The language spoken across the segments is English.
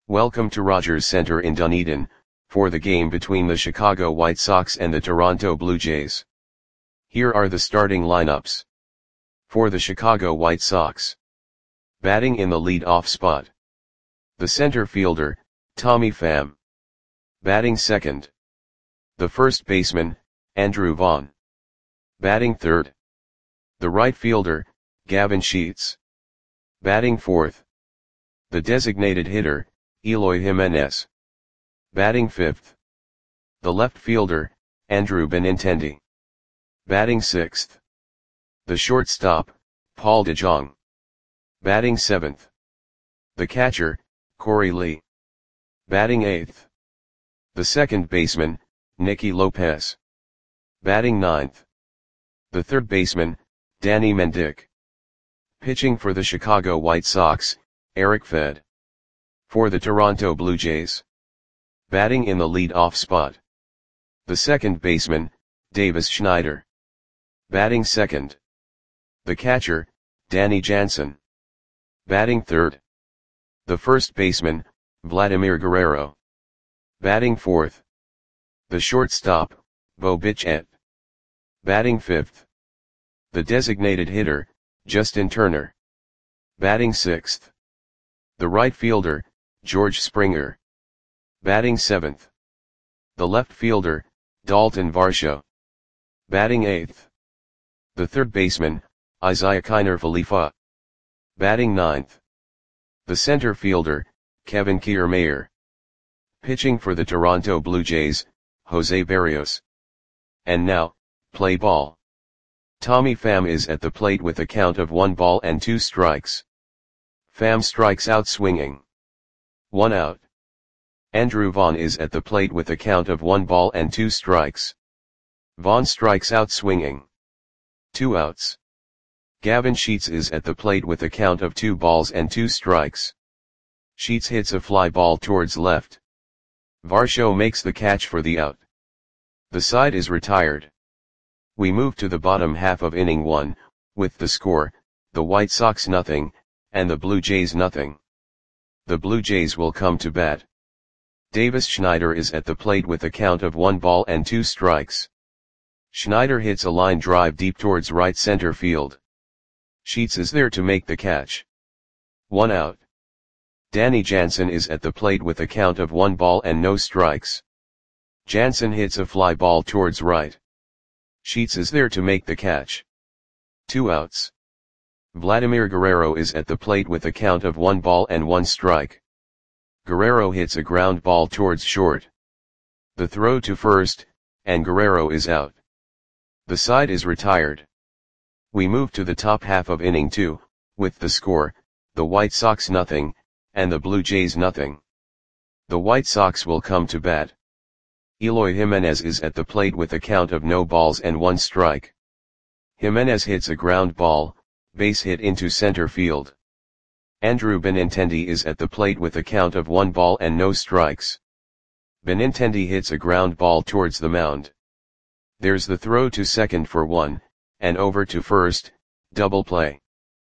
Welcome to Rogers Center in Dunedin, for the game between the Chicago White Sox and the Toronto Blue Jays. Here are the starting lineups. For the Chicago White Sox. Batting in the lead-off spot. The center fielder, Tommy Pham. Batting second. The first baseman, Andrew Vaughn. Batting third. The right fielder, Gavin Sheets. Batting fourth. The designated hitter, Eloy Jimenez. Batting fifth. The left fielder, Andrew Benintendi. Batting sixth. The shortstop, Paul DeJong. Batting seventh. The catcher, Korey Lee. Batting eighth. The second baseman, Nicky Lopez. Batting ninth. The third baseman, Danny Mendick. Pitching for the Chicago White Sox, Eric Fed. For the Toronto Blue Jays. Batting in the lead-off spot. The second baseman, Davis Schneider. Batting second. The catcher, Danny Jansen. Batting third. The first baseman, Vladimir Guerrero. Batting fourth. The shortstop, Bo Bichette. Batting fifth. The designated hitter, Justin Turner. Batting sixth. The right fielder, George Springer. Batting seventh. The left fielder, Dalton Varsho. Batting eighth. The third baseman, Isaiah Kiner Falefa. Batting ninth. The center fielder, Kevin Kiermaier. Pitching for the Toronto Blue Jays, Jose Berrios. And now, play ball. Tommy Pham is at the plate with a count of 1 ball and 2 strikes. Pham strikes out swinging. 1 out. Andrew Vaughn is at the plate with a count of 1 ball and 2 strikes. Vaughn strikes out swinging. 2 outs. Gavin Sheets is at the plate with a count of 2 balls and 2 strikes. Sheets hits a fly ball towards left. Varsho makes the catch for the out. The side is retired. We move to the bottom half of inning 1, with the score, the White Sox 0, and the Blue Jays 0. The Blue Jays will come to bat. Davis Schneider is at the plate with a count of 1 ball and 2 strikes. Schneider hits a line drive deep towards right center field. Sheets is there to make the catch. 1 out. Danny Jansen is at the plate with a count of 1 ball and no strikes. Jansen hits a fly ball towards right. Sheets is there to make the catch. 2 outs. Vladimir Guerrero is at the plate with a count of 1 ball and 1 strike. Guerrero hits a ground ball towards short. The throw to first, and Guerrero is out. The side is retired. We move to the top half of inning 2, with the score, the White Sox 0, and the Blue Jays 0. The White Sox will come to bat. Eloy Jimenez is at the plate with a count of no balls and 1 strike. Jimenez hits a ground ball, base hit into center field. Andrew Benintendi is at the plate with a count of 1 ball and no strikes. Benintendi hits a ground ball towards the mound. There's the throw to second for 1, and over to first, double play.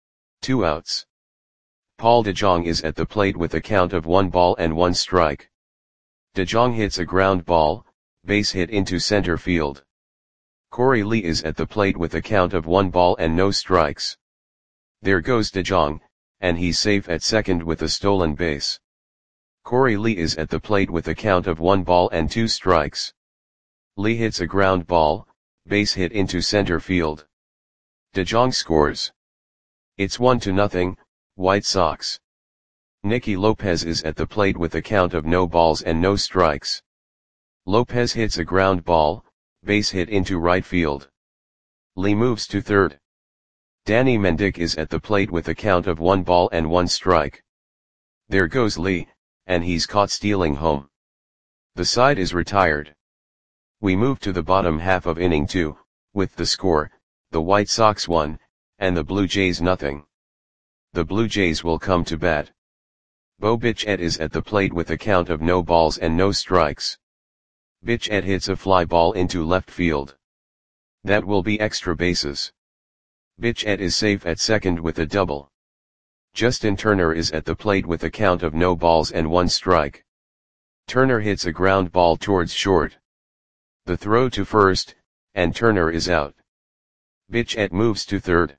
2 outs. Paul DeJong is at the plate with a count of 1 ball and 1 strike. DeJong hits a ground ball, base hit into center field. Korey Lee is at the plate with a count of 1 ball and no strikes. There goes DeJong, and he's safe at second with a stolen base. Korey Lee is at the plate with a count of 1 ball and 2 strikes. Lee hits a ground ball, base hit into center field. DeJong scores. It's 1-0, White Sox. Nicky Lopez is at the plate with a count of no balls and no strikes. Lopez hits a ground ball, base hit into right field. Lee moves to third. Danny Mendick is at the plate with a count of 1 ball and 1 strike. There goes Lee, and he's caught stealing home. The side is retired. We move to the bottom half of inning 2, with the score, the White Sox 1, and the Blue Jays 0. The Blue Jays will come to bat. Bo Bichette is at the plate with a count of no balls and no strikes. Bichette hits a fly ball into left field. That will be extra bases. Bichette is safe at second with a double. Justin Turner is at the plate with a count of no balls and 1 strike. Turner hits a ground ball towards short. The throw to first, and Turner is out. Bichette moves to third.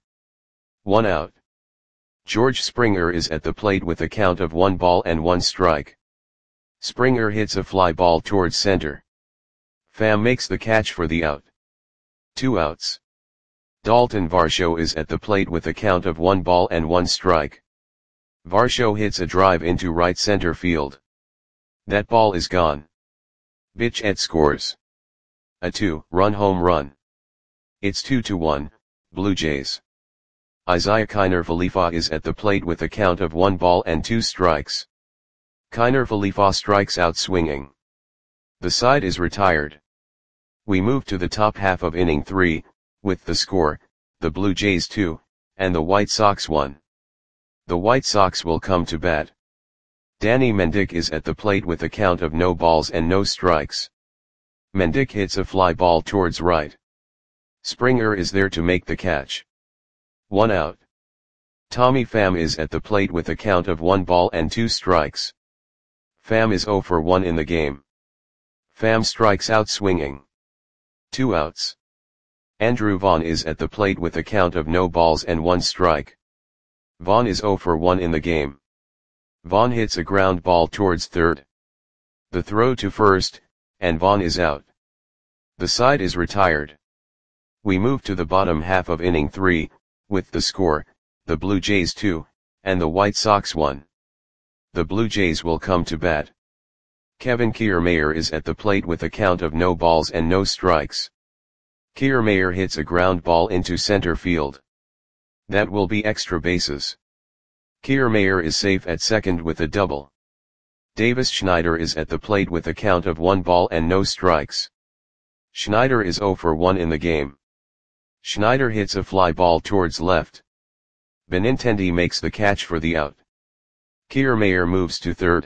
1 out. George Springer is at the plate with a count of 1 ball and 1 strike. Springer hits a fly ball towards center. Pham makes the catch for the out. 2 outs. Dalton Varsho is at the plate with a count of 1 ball and 1 strike. Varsho hits a drive into right center field. That ball is gone. Bichette scores a 2-run home run. It's 2-1, Blue Jays. Isiah Kiner Falefa is at the plate with a count of 1 ball and 2 strikes. Kiner Falefa strikes out swinging. The side is retired. We move to the top half of inning 3, with the score, the Blue Jays 2, and the White Sox 1. The White Sox will come to bat. Danny Mendick is at the plate with a count of no balls and no strikes. Mendick hits a fly ball towards right. Springer is there to make the catch. 1 out. Tommy Pham is at the plate with a count of 1 ball and 2 strikes. Pham is 0 for 1 in the game. Pham strikes out swinging. 2 outs. Andrew Vaughn is at the plate with a count of no balls and 1 strike. Vaughn is 0 for 1 in the game. Vaughn hits a ground ball towards third. The throw to first, and Vaughn is out. The side is retired. We move to the bottom half of inning 3, with the score, the Blue Jays 2, and the White Sox 1. The Blue Jays will come to bat. Kevin Kiermaier is at the plate with a count of no balls and no strikes. Kiermaier hits a ground ball into center field. That will be extra bases. Kiermaier is safe at second with a double. Davis Schneider is at the plate with a count of 1 ball and no strikes. Schneider is 0 for 1 in the game. Schneider hits a fly ball towards left. Benintendi makes the catch for the out. Kiermaier moves to third.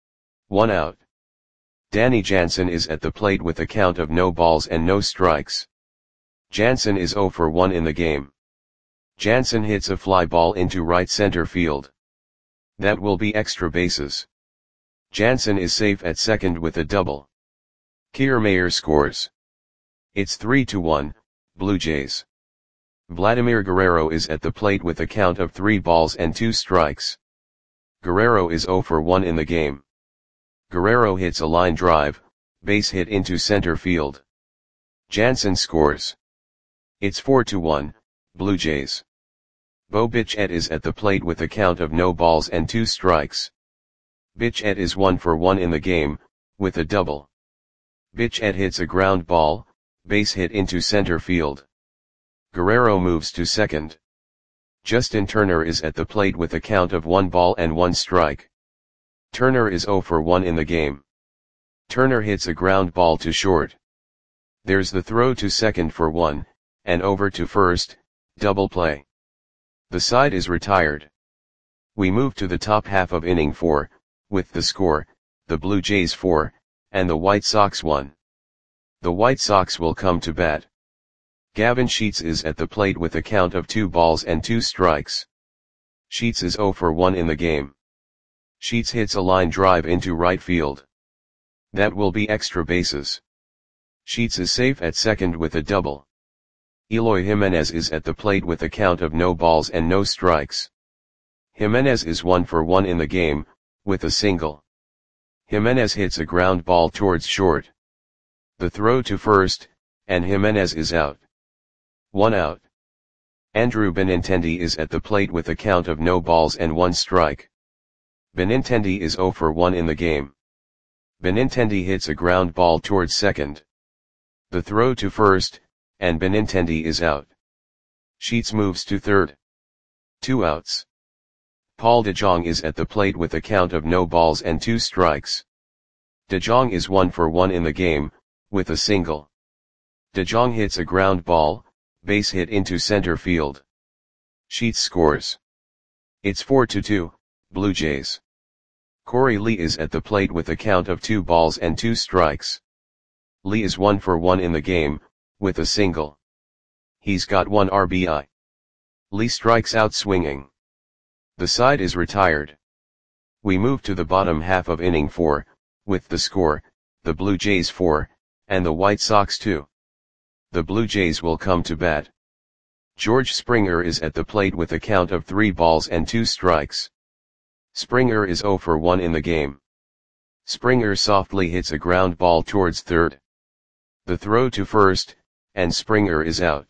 1 out. Danny Jansen is at the plate with a count of no balls and no strikes. Jansen is 0 for 1 in the game. Jansen hits a fly ball into right center field. That will be extra bases. Jansen is safe at second with a double. Kiermaier scores. It's 3-1, Blue Jays. Vladimir Guerrero is at the plate with a count of 3 balls and 2 strikes. Guerrero is 0 for 1 in the game. Guerrero hits a line drive, base hit into center field. Jansen scores. It's 4-1, Blue Jays. Bo Bichette is at the plate with a count of no balls and 2 strikes. Bichette is 1 for 1 in the game, with a double. Bichette hits a ground ball, base hit into center field. Guerrero moves to second. Justin Turner is at the plate with a count of 1 ball and 1 strike. Turner is 0 for 1 in the game. Turner hits a ground ball to short. There's the throw to second for 1, and over to first, double play. The side is retired. We move to the top half of inning 4, with the score, the Blue Jays 4, and the White Sox 1. The White Sox will come to bat. Gavin Sheets is at the plate with a count of 2 balls and 2 strikes. Sheets is 0 for 1 in the game. Sheets hits a line drive into right field. That will be extra bases. Sheets is safe at second with a double. Eloy Jimenez is at the plate with a count of no balls and no strikes. Jimenez is 1 for 1 in the game, with a single. Jimenez hits a ground ball towards short. The throw to first, and Jimenez is out. 1 out. Andrew Benintendi is at the plate with a count of no balls and 1 strike. Benintendi is 0 for 1 in the game. Benintendi hits a ground ball towards second. The throw to first, and Benintendi is out. Sheets moves to third. 2 outs. Paul DeJong is at the plate with a count of no balls and 2 strikes. DeJong is 1 for 1 in the game, with a single. DeJong hits a ground ball, base hit into center field. Sheets scores. It's 4-2, Blue Jays. Corey Lee is at the plate with a count of 2 balls and 2 strikes. Lee is 1 for 1 in the game, with a single. He's got 1 RBI. Lee strikes out swinging. The side is retired. We move to the bottom half of inning 4, with the score, the Blue Jays 4, and the White Sox 2. The Blue Jays will come to bat. George Springer is at the plate with a count of 3 balls and 2 strikes. Springer is 0 for 1 in the game. Springer softly hits a ground ball towards third. The throw to first, and Springer is out.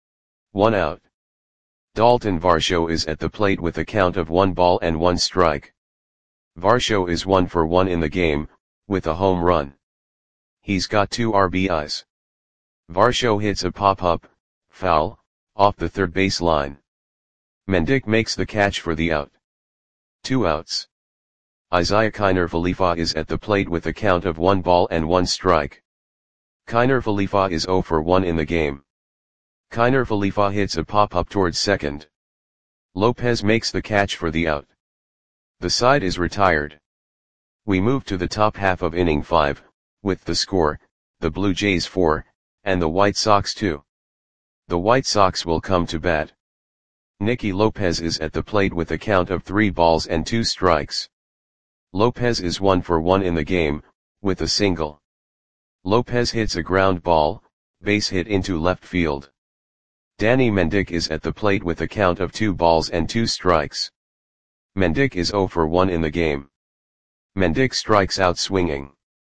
1 out. Dalton Varsho is at the plate with a count of 1 ball and 1 strike. Varsho is 1 for 1 in the game, with a home run. He's got 2 RBIs. Varsho hits a pop-up, foul, off the third base line. Mendick makes the catch for the out. 2 outs. Isiah Kiner Falefa is at the plate with a count of 1 ball and 1 strike. Kiner Falefa is 0 for 1 in the game. Kiner Falefa hits a pop-up towards second. Lopez makes the catch for the out. The side is retired. We move to the top half of inning 5, with the score, the Blue Jays 4, and the White Sox 2. The White Sox will come to bat. Nicky Lopez is at the plate with a count of 3 balls and 2 strikes. Lopez is 1 for 1 in the game, with a single. Lopez hits a ground ball, base hit into left field. Danny Mendick is at the plate with a count of 2 balls and 2 strikes. Mendick is 0 for 1 in the game. Mendick strikes out swinging.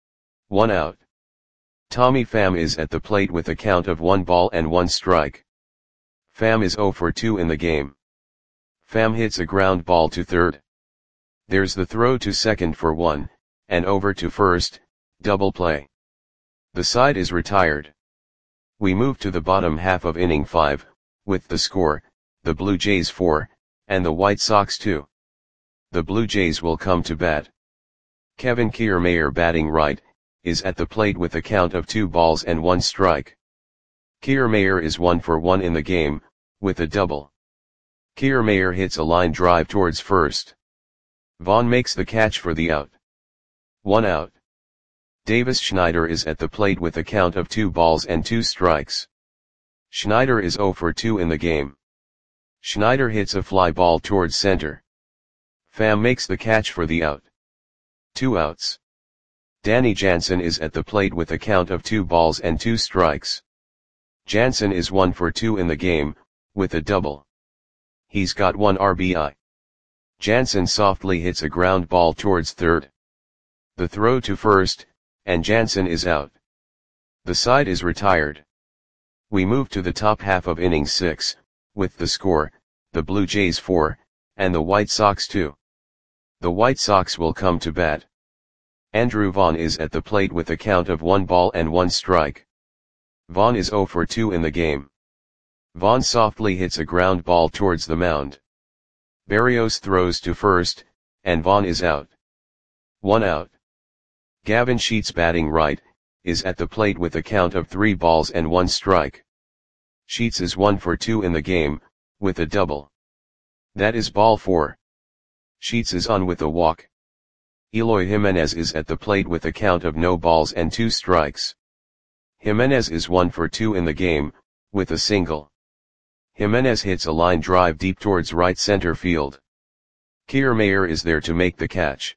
1 out. Tommy Pham is at the plate with a count of 1 ball and 1 strike. Pham is 0 for 2 in the game. Pham hits a ground ball to third. There's the throw to second for 1, and over to first, double play. The side is retired. We move to the bottom half of inning 5, with the score, the Blue Jays 4, and the White Sox 2. The Blue Jays will come to bat. Kevin Kiermaier, batting right, is at the plate with a count of 2 balls and 1 strike. Kiermaier is 1 for 1 in the game, with a double. Kiermaier hits a line drive towards first. Vaughn makes the catch for the out. 1 out. Davis Schneider is at the plate with a count of 2 balls and 2 strikes. Schneider is 0 for 2 in the game. Schneider hits a fly ball towards center. Pham makes the catch for the out. 2 outs. Danny Jansen is at the plate with a count of 2 balls and 2 strikes. Jansen is 1 for 2 in the game, with a double. He's got 1 RBI. Jansen softly hits a ground ball towards third. The throw to first, and Jansen is out. The side is retired. We move to the top half of inning 6, with the score, the Blue Jays 4, and the White Sox 2. The White Sox will come to bat. Andrew Vaughn is at the plate with a count of 1 ball and 1 strike. Vaughn is 0 for 2 in the game. Vaughn softly hits a ground ball towards the mound. Berrios throws to first, and Vaughn is out. 1 out. Gavin Sheets, batting right, is at the plate with a count of 3 balls and 1 strike. Sheets is 1 for 2 in the game, with a double. That is ball 4. Sheets is on with a walk. Eloy Jimenez is at the plate with a count of no balls and 2 strikes. Jimenez is 1 for 2 in the game, with a single. Jimenez hits a line drive deep towards right center field. Kiermaier is there to make the catch.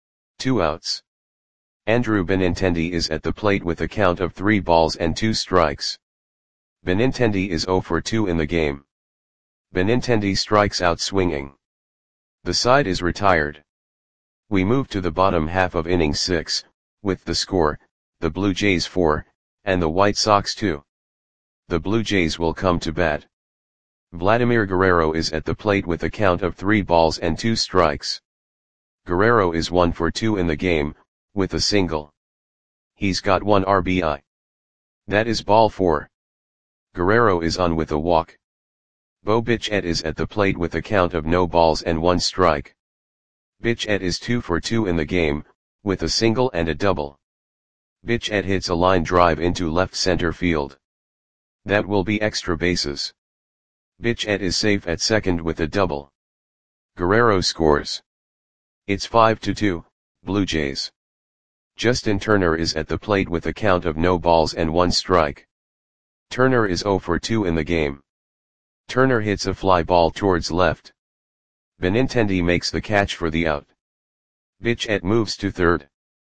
2 outs. Andrew Benintendi is at the plate with a count of 3 balls and 2 strikes. Benintendi is 0 for 2 in the game. Benintendi strikes out swinging. The side is retired. We move to the bottom half of inning 6, with the score, the Blue Jays 4, and the White Sox 2. The Blue Jays will come to bat. Vladimir Guerrero is at the plate with a count of 3 balls and 2 strikes. Guerrero is 1 for 2 in the game, with a single. He's got 1 RBI. That is ball 4. Guerrero is on with a walk. Bo Bichette is at the plate with a count of no balls and 1 strike. Bichette is 2 for 2 in the game, with a single and a double. Bichette hits a line drive into left center field. That will be extra bases. Bichette is safe at second with a double. Guerrero scores. It's 5-2, Blue Jays. Justin Turner is at the plate with a count of no balls and 1 strike. Turner is 0 for 2 in the game. Turner hits a fly ball towards left. Benintendi makes the catch for the out. Bichette moves to third.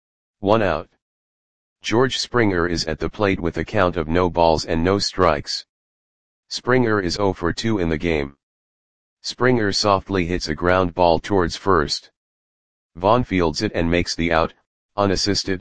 1 out. George Springer is at the plate with a count of no balls and no strikes. Springer is 0 for 2 in the game. Springer softly hits a ground ball towards first. Vaughn fields it and makes the out, unassisted.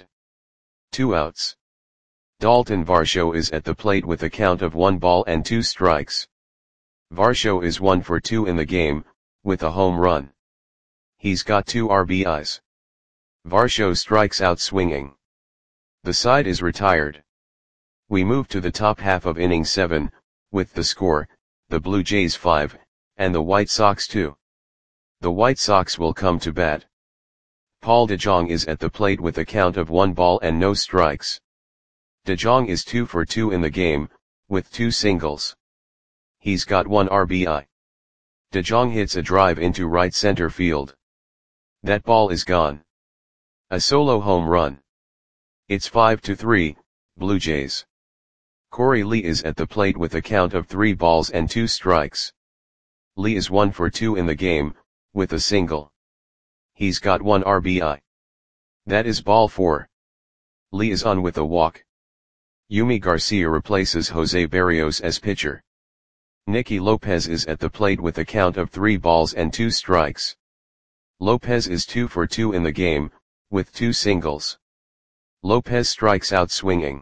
2 outs. Dalton Varsho is at the plate with a count of 1 ball and 2 strikes. Varsho is 1 for 2 in the game, with a home run. He's got 2 RBIs. Varsho strikes out swinging. The side is retired. We move to the top half of inning 7, with the score, the Blue Jays 5, and the White Sox 2. The White Sox will come to bat. Paul DeJong is at the plate with a count of 1 ball and no strikes. DeJong is 2 for 2 in the game, with 2 singles. He's got 1 RBI. DeJong hits a drive into right center field. That ball is gone. A solo home run. It's 5-3, Blue Jays. Corey Lee is at the plate with a count of 3 balls and 2 strikes. Lee is 1 for 2 in the game, with a single. He's got 1 RBI. That is ball 4. Lee is on with a walk. Yumi Garcia replaces Jose Berrios as pitcher. Nicky Lopez is at the plate with a count of 3 balls and 2 strikes. Lopez is 2 for 2 in the game, with 2 singles. Lopez strikes out swinging.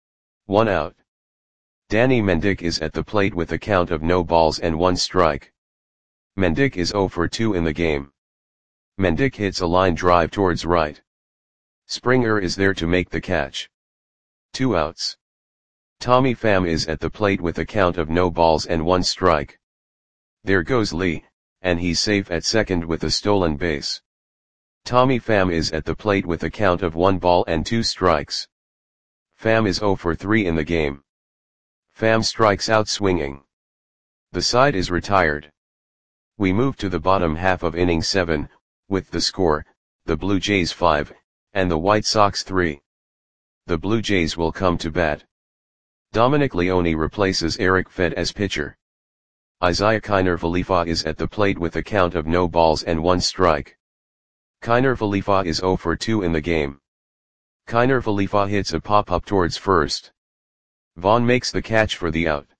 1 out. Danny Mendick is at the plate with a count of no balls and 1 strike. Mendick is 0 for 2 in the game. Mendick hits a line drive towards right. Springer is there to make the catch. 2 outs. Tommy Pham is at the plate with a count of no balls and 1 strike. There goes Lee, and he's safe at second with a stolen base. Tommy Pham is at the plate with a count of 1 ball and 2 strikes. Pham is 0 for 3 in the game. Pham strikes out swinging. The side is retired. We move to the bottom half of inning 7, with the score, the Blue Jays 5, and the White Sox 3. The Blue Jays will come to bat. Dominic Leone replaces Eric Fed as pitcher. Isaiah Kiner Falefa is at the plate with a count of no balls and 1 strike. Kiner Falefa is 0 for 2 in the game. Kiner Falefa hits a pop-up towards first. Vaughn makes the catch for the out.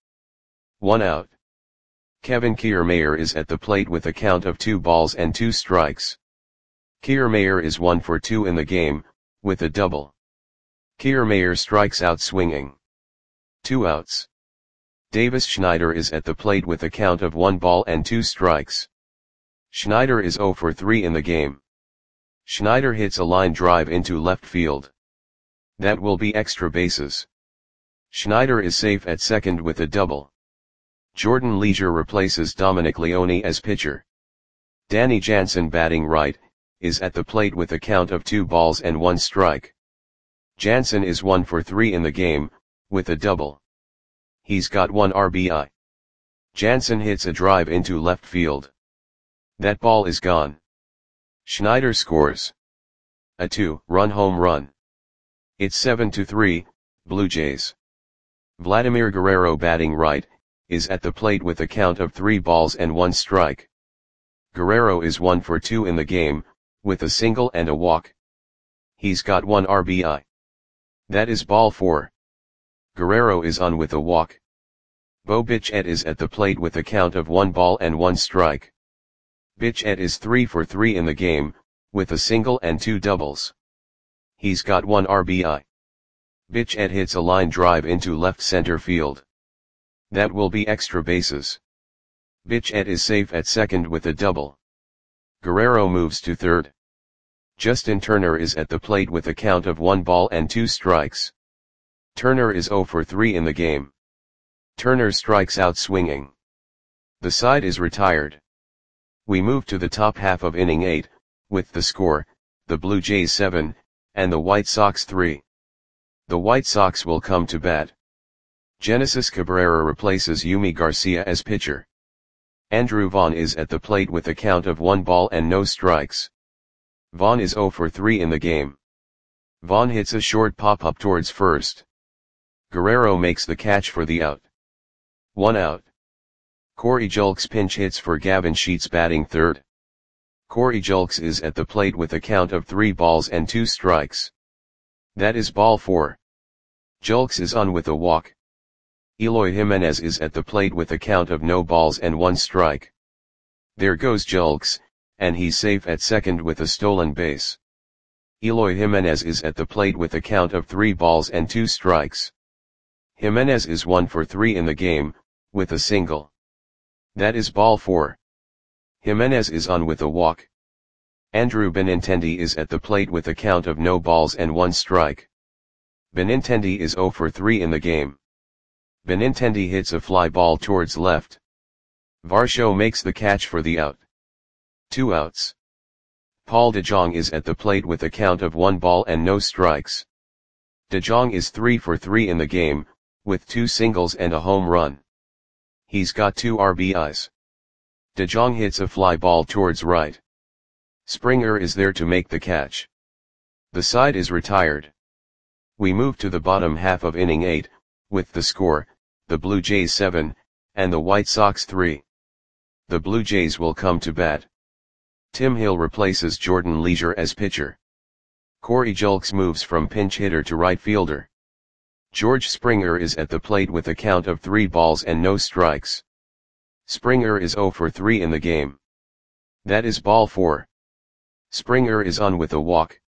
1 out. Kevin Kiermaier is at the plate with a count of 2 balls and 2 strikes. Kiermaier is 1 for 2 in the game, with a double. Kiermaier strikes out swinging. 2 outs. Davis Schneider is at the plate with a count of 1 ball and 2 strikes. Schneider is 0 for 3 in the game. Schneider hits a line drive into left field. That will be extra bases. Schneider is safe at second with a double. Jordan Leisure replaces Dominic Leone as pitcher. Danny Jansen, batting right, is at the plate with a count of 2 balls and 1 strike. Jansen is 1 for 3 in the game, with a double. He's got 1 RBI. Jansen hits a drive into left field. That ball is gone. Schneider scores a 2-run home run. It's 7-3, Blue Jays. Vladimir Guerrero, batting right, is at the plate with a count of 3 balls and 1 strike. Guerrero is 1 for 2 in the game, with a single and a walk. He's got 1 RBI. That is ball 4. Guerrero is on with a walk. Bo Bichette is at the plate with a count of 1 ball and 1 strike. Bichette is 3 for 3 in the game, with a single and 2 doubles. He's got 1 RBI. Bichette hits a line drive into left center field. That will be extra bases. Bichette is safe at second with a double. Guerrero moves to third. Justin Turner is at the plate with a count of 1 ball and 2 strikes. Turner is 0 for 3 in the game. Turner strikes out swinging. The side is retired. We move to the top half of inning 8, with the score, the Blue Jays 7, and the White Sox 3. The White Sox will come to bat. Genesis Cabrera replaces Yumi Garcia as pitcher. Andrew Vaughn is at the plate with a count of 1 ball and no strikes. Vaughn is 0 for 3 in the game. Vaughn hits a short pop-up towards first. Guerrero makes the catch for the out. 1 out. Corey Julks pinch hits for Gavin Sheets, batting third. Corey Julks is at the plate with a count of 3 balls and 2 strikes. That is ball 4. Julks is on with a walk. Eloy Jimenez is at the plate with a count of no balls and 1 strike. There goes Julks, and he's safe at second with a stolen base. Eloy Jimenez is at the plate with a count of 3 balls and 2 strikes. Jimenez is 1 for 3 in the game, with a single. That is ball 4. Jimenez is on with a walk. Andrew Benintendi is at the plate with a count of no balls and 1 strike. Benintendi is 0 for 3 in the game. Benintendi hits a fly ball towards left. Varsho makes the catch for the out. 2 outs. Paul DeJong is at the plate with a count of 1 ball and no strikes. DeJong is 3 for 3 in the game, with 2 singles and a home run. He's got 2 RBIs. DeJong hits a fly ball towards right. Springer is there to make the catch. The side is retired. We move to the bottom half of inning 8, with the score, the Blue Jays 7, and the White Sox 3. The Blue Jays will come to bat. Tim Hill replaces Jordan Leisure as pitcher. Corey Julks moves from pinch hitter to right fielder. George Springer is at the plate with a count of 3 balls and no strikes. Springer is 0 for 3 in the game. That is ball 4. Springer is on with a walk.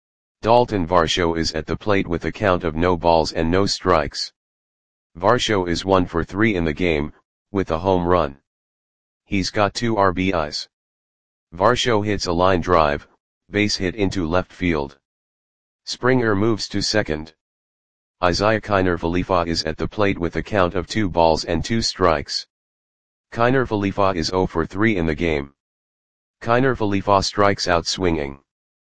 Dalton Varsho is at the plate with a count of no balls and no strikes. Varsho is 1 for 3 in the game, with a home run. He's got 2 RBIs. Varsho hits a line drive, base hit into left field. Springer moves to second. Isaiah Kiner Falefa is at the plate with a count of 2 balls and 2 strikes. Kiner Falefa is 0 for 3 in the game. Kiner Falefa strikes out swinging.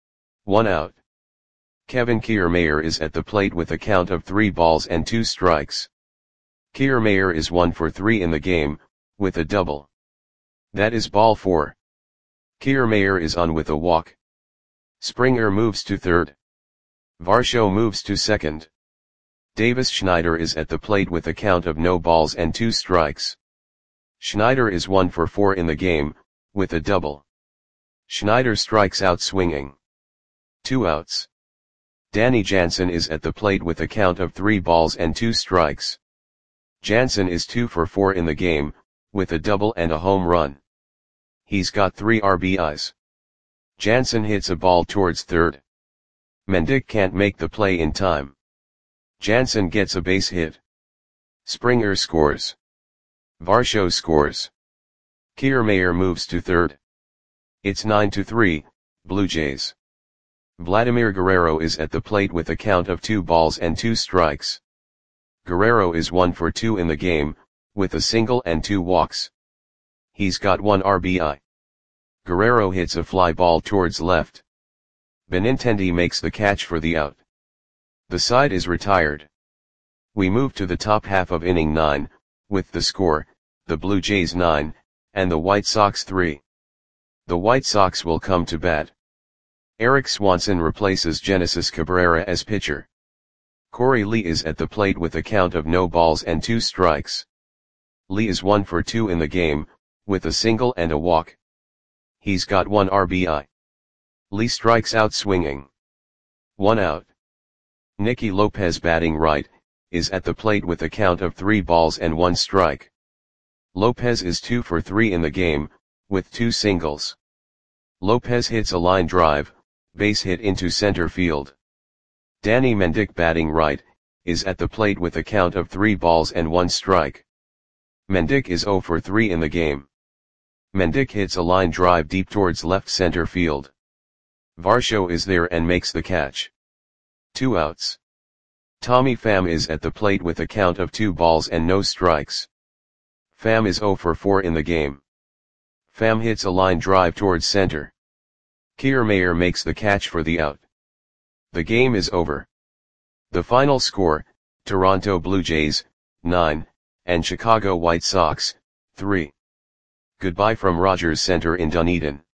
1 out. Kevin Kiermaier is at the plate with a count of 3 balls and 2 strikes. Kiermaier is 1 for 3 in the game, with a double. That is ball 4. Kiermaier is on with a walk. Springer moves to third. Varsho moves to second. Davis Schneider is at the plate with a count of no balls and 2 strikes. Schneider is 1 for 4 in the game, with a double. Schneider strikes out swinging. 2 outs. Danny Jansen is at the plate with a count of 3 balls and 2 strikes. Jansen is 2 for 4 in the game, with a double and a home run. He's got 3 RBIs. Jansen hits a ball towards third. Mendick can't make the play in time. Jansen gets a base hit. Springer scores. Varsho scores. Kiermaier moves to third. It's 9-3, Blue Jays. Vladimir Guerrero is at the plate with a count of 2 balls and 2 strikes. Guerrero is 1 for 2 in the game, with a single and 2 walks. He's got 1 RBI. Guerrero hits a fly ball towards left. Benintendi makes the catch for the out. The side is retired. We move to the top half of inning 9, with the score, the Blue Jays 9, and the White Sox 3. The White Sox will come to bat. Eric Swanson replaces Genesis Cabrera as pitcher. Corey Lee is at the plate with a count of no balls and 2 strikes. Lee is 1 for 2 in the game, with a single and a walk. He's got 1 RBI. Lee strikes out swinging. 1 out. Nicky Lopez batting right, is at the plate with a count of 3 balls and 1 strike. Lopez is 2 for 3 in the game, with 2 singles. Lopez hits a line drive, base hit into center field. Danny Mendick batting right, is at the plate with a count of 3 balls and 1 strike. Mendick is 0 for 3 in the game. Mendick hits a line drive deep towards left center field. Varsho is there and makes the catch. 2 outs. Tommy Pham is at the plate with a count of 2 balls and no strikes. Pham is 0 for 4 in the game. Pham hits a line drive towards center. Kiermaier makes the catch for the out. The game is over. The final score, Toronto Blue Jays, 9, and Chicago White Sox, 3. Goodbye from Rogers Center in Dunedin.